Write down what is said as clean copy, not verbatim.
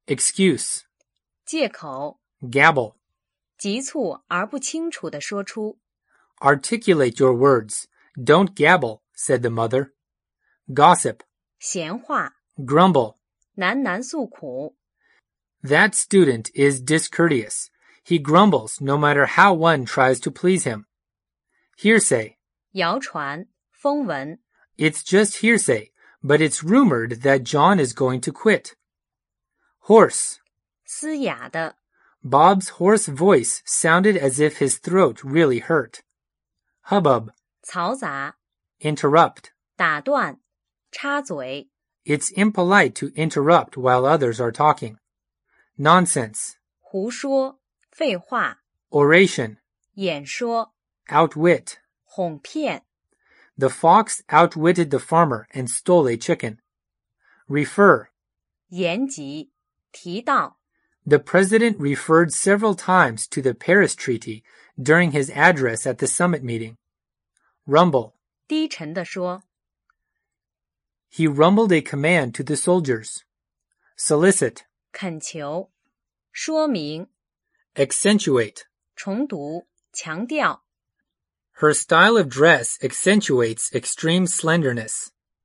excuse, 借口， gabble. 急促而不清楚地说出。 Articulate your words. Don't gabble, said the mother. Gossip, 闲话， grumble. 喃喃诉苦。 That student is discourteous. He grumbles no matter how one tries to please him. Hearsay, 谣传，风闻。 it's just hearsay, but it's rumored that John is going to quit. Hoarse, 嘶哑的， Bob's hoarse voice sounded as if his throat really hurt. Hubbub, 嘈杂， interrupt. 打断，插嘴。 It's impolite to interrupt while others are talking. Nonsense, 胡说，废话， oration, 演说， outwit. 哄骗。 The fox outwitted the farmer and stole a chicken. Refer, 言及，提到。 the president referred several times to the Paris Treaty during his address at the summit meeting. Rumble, 低沉地说。 he rumbled a command to the soldiers. Solicit, 恳求，说明， accentuate. 重读，强调。 Her style of dress accentuates extreme slenderness.